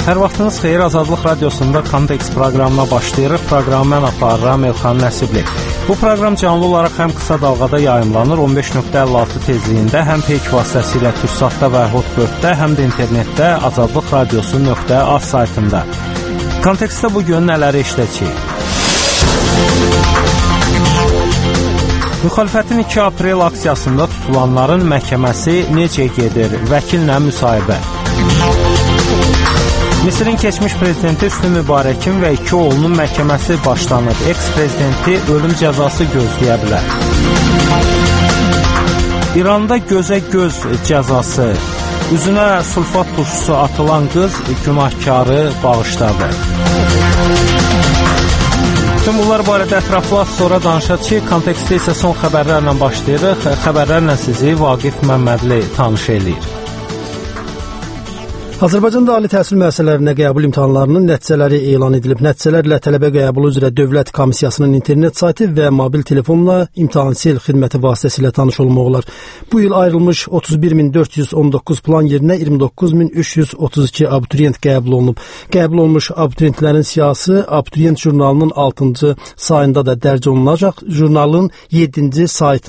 Hər vaxtınız xeyir, Azadlıq Radiosunda Kontekst proqramına başlayırıq. Proqramı mən aparıram, Elxan Nəsibli. Bu proqram canlı olaraq həm qısa dalğada yayımlanır, 15.56 tezliyində, həm peyk vasitəsilə Türksatda və Hotbird-də, həm də internetdə azadlıqradiosu.az saytında. Kontekstdə bugün nələri işləyəcəyik? Müxalifətin 2 aprel aksiyasında tutulanların məhkəməsi necə gedir? Vəkillə müsahibə. Misirin keçmiş prezidenti Hüsnü Mübarəkin və 2 oğlunun məhkəməsi başlanır. Eks-prezidenti ölüm cəzası gözləyə bilər. İranda gözə göz cəzası. Üzünə sulfat turşusu atılan qız günahkarı bağışladı. Bütün bunlar barədə ətraflı az sonra danışacağıq. Kontekstdə isə son xəbərlərlə başlayırıq. Xəbərlərlə sizi Vaqif Məmmədli tanış eləyir. Azərbaycanda ali təhsil müəssisələrinə qəbul imtahanlarının nəticələri elan edilib. Nəticələrlə tələbə qəbulu üzrə Dövlət Komissiyasının internet saytı və mobil telefonla imtahan-sel xidməti vasitəsilə tanış olmaq olar. Bu il ayrılmış 31.419 plan yerinə 29.332 abituriyent qəbul olunub. Qəbul olmuş abituriyentlərin siyahısı Abituriyent jurnalının 6-cı sayında da dərc olunacaq. Jurnalın 7-ci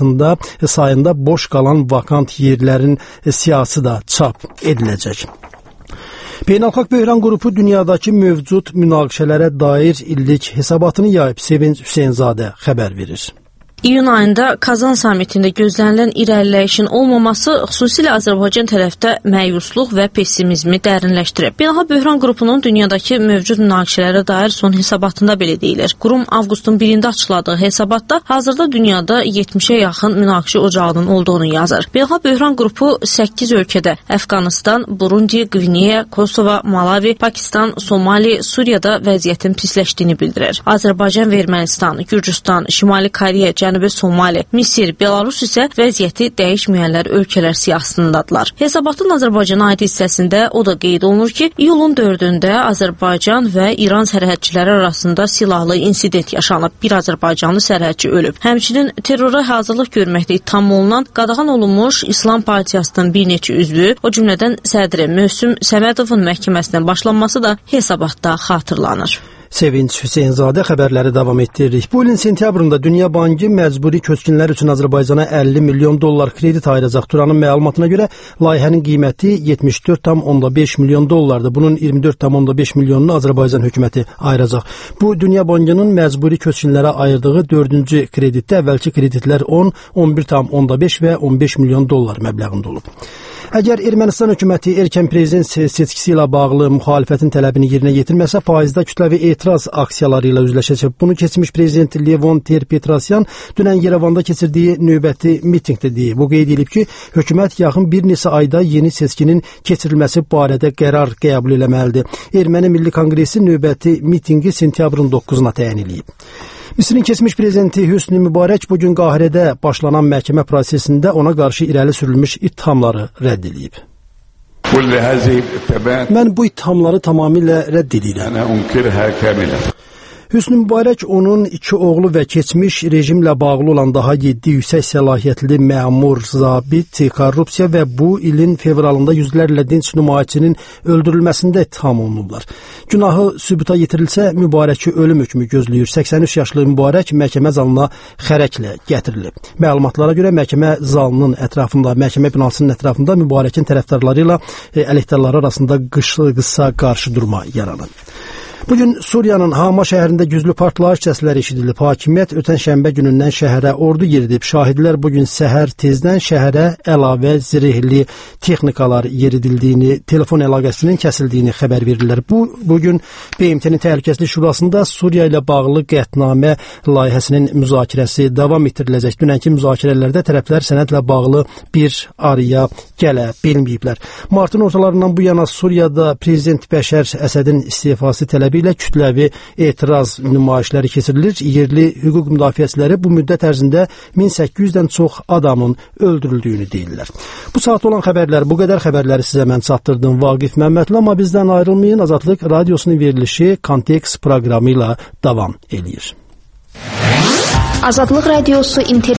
sayında boş qalan vakant yerlərin siyahısı da çap ediləcək. Beynəlxalq Böhran qrupu dünyadakı mövcud münaqişələrə dair illik hesabatını yayıb. Sevinç Hüseynzadə xəbər verir. İyun ayında Kazan samitində gözlənilən irəliləyişin olmaması xüsusilə Azərbaycan tərəfdə məyusluq və pessimizmi dərinləşdirib. Beynəlxalq Böhran qrupunun dünyadakı mövcud münaqişələrə dair son hesabatında belə deyilir. Qurum avqustun 1-də açıqladığı hesabatda hazırda dünyada 70-ə yaxın münaqişə ocağının olduğunu yazır. Beynəlxalq Böhran qrupu 8 ölkədə Əfqanıstan, Burundi, Qvineya, Kosova, Malavi, Pakistan, Somali, Suriyada vəziyyətin pisləşdiyini bildirir. Azərbaycan və Ermənistan, Gürcüstan, Şimali Koreya, Cənubi Somali, Misir, Belarus isə vəziyyəti dəyişməyənlər ölkələr siyahısındadırlar. Hesabatın Azərbaycana aid hissəsində o da qeyd olunur ki, iyulun 4-də Azərbaycan və İran sərhədçiləri arasında silahlı insident yaşanıb. Bir Azərbaycanlı sərhədçi ölüb. Həmçinin terrora hazırlıq görməkdə ittiham olunan qadağan olunmuş İslam Partiyasının bir neçə üzvü, o cümlədən sədri Möhsüm Səmədovun məhkəməsindən başlanması da hesabatda xatırlanır. Sevinç Hüseynzadə xəbərləri davam etdiririk. Bu ilin sentyabrında Dünya Bankı məcburi köçkünlər üçün Azərbaycana 50 milyon dollar kredit ayıracaq. Turanın məlumatına görə layihənin qiyməti 74,5 milyon dollardır. Bunun 24,5 milyonunu Azərbaycan hökuməti ayıracaq. Bu Dünya Bankının məcburi köçkünlərə ayırdığı 4-cü kreditdə əvvəlki kreditlər 10, 11,5 və 15 milyon dollar məbləğində olub. Əgər Ermənistan hökuməti erkən prezident seçkisi ilə bağlı müxalifətin tələbini yerinə yetirməsə, faizdə kütləvi etiraz aksiyaları ilə üzləşəcək. Bunu keçmiş prezident Levon Ter-Petrosyan dünən Yerevanda keçirdiyi növbəti mitinqdə deyib. O qeyd edib ki, hökumət yaxın bir neçə ayda yeni seçkinin keçirilməsi barədə qərar qəbul eləməlidir. Erməni Milli Konqresi növbəti mitinqi sentyabrın 9-una təyin edib. Misirin keçmiş prezidenti Hüsnü Mübarək bugün Qahirədə başlanan məhkəmə prosesində ona qarşı irəli sürülmüş ittihamları rədd edib. Mən bu ittihamları tamamilə rədd edirəm. Hüsnü Mübarək onun 2 oğlu və keçmiş rejimlə bağlı olan daha 7 yüksək səlahiyyətli məmur, zabit, korrupsiya və bu ilin fevralında yüzlərlə dinc nümayişçinin öldürülməsində ittiham olunublar. Günahı sübuta yetirilsə, Mübarəki ölüm hökmü gözləyir. 83 yaşlı Mübarək məhkəmə zalına xərəklə gətirilib. Məlumatlara görə məhkəmə zalının ətrafında, məhkəmə binasının ətrafında Mübarəkin tərəfdarları ilə əleyhdarları arasında qısa qarşıdurma yaranıb. Bugün Suriyanın Hama şəhərində güclü partlayış səsləri eşidilib. Hakimiyyət ötən şənbə günündən şəhərə ordu yeridib. Şahidlər bugün səhər tezdən şəhərə əlavə zirehli texnikalar yeridildiyini, telefon əlaqəsinin kəsildiyini xəbər verirlər. Bugün BMT-nin Təhlükəsizlik Şurasında Suriya ilə bağlı qətnamə layihəsinin müzakirəsi davam etdiriləcək. Dünənki müzakirələrdə tərəflər sənədlə bağlı bir araya gələ bilməyiblər. Martın ortalarından bu yana Suriyada prezident Bəşər Əsədin istifası tələbi ilə kütləvi etiraz nümayişləri keçirilir. Yerli hüquq müdafiəçiləri bu müddət ərzində 1800-dən çox adamın öldürüldüyünü deyirlər. Bu saat olan xəbərlər, bu qədər xəbərləri sizə mən çatdırdım. Vaqif Məmmədli, amma bizdən ayrılmayın. Azadlıq Radiosunun verilişi Kontekst proqramı ilə davam eləyir. Azadlıq Radiosu